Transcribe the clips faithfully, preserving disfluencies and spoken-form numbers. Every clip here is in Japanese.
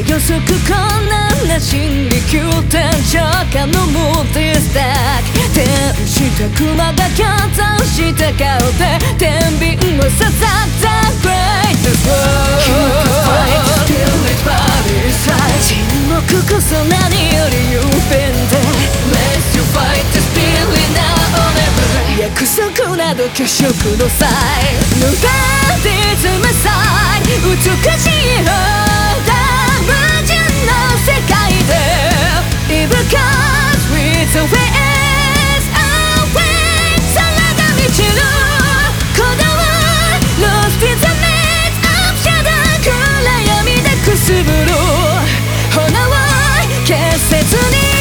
予測困難な心理急転直下の無敵スタック天した熊がキャンザした顔で天秤を刺さった Greatest World Keep the fight, still it's body side 沈黙こそ何より有便で Let's you fight the spirit now or never 約束など虚飾の際 Nobody's my side 美しい方だ矛盾の世界で Even cause with the ways away 空が満ちる鼓動 Lost in the maze of shadow 暗闇でくすぶる炎を消せずに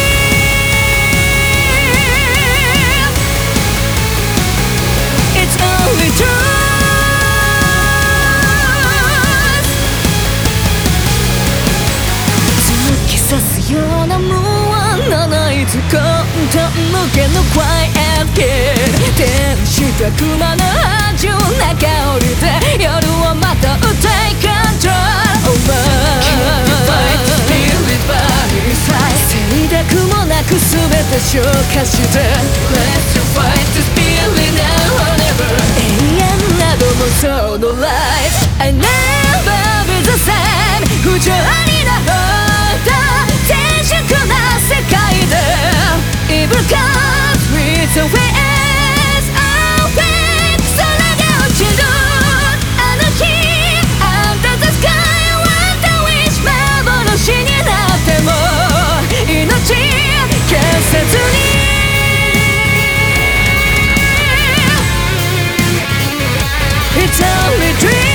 It's only true刺すような無音のノイズ混沌無限の Quiet Kid 天した熊の恥中降りて夜をまた歌い Control Over Keep the fight, spirit body side 静寂もなく全て消化して Let's you fight the spirit now or never 永遠などもその Life I never be the same 不条理な方だ静粛な世界で Even cause with the ways away 空が落ちるあの日 Under the sky What a wish 幻になっても命消せずに It's only dream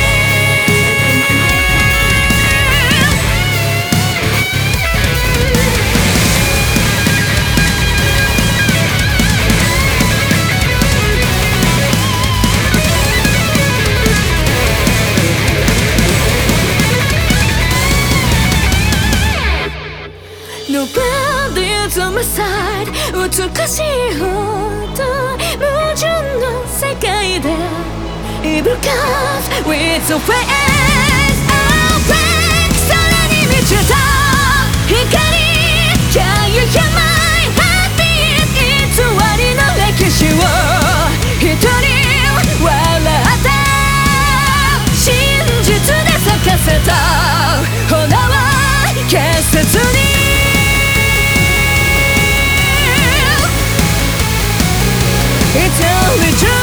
Nobody's on my side 美しいほど矛盾の世界で Even cause with the ways away 空に満ちた光 Can you hear my heartbeat 偽りの歴史を一人笑った真実で咲かせた炎は消せずにIt's only true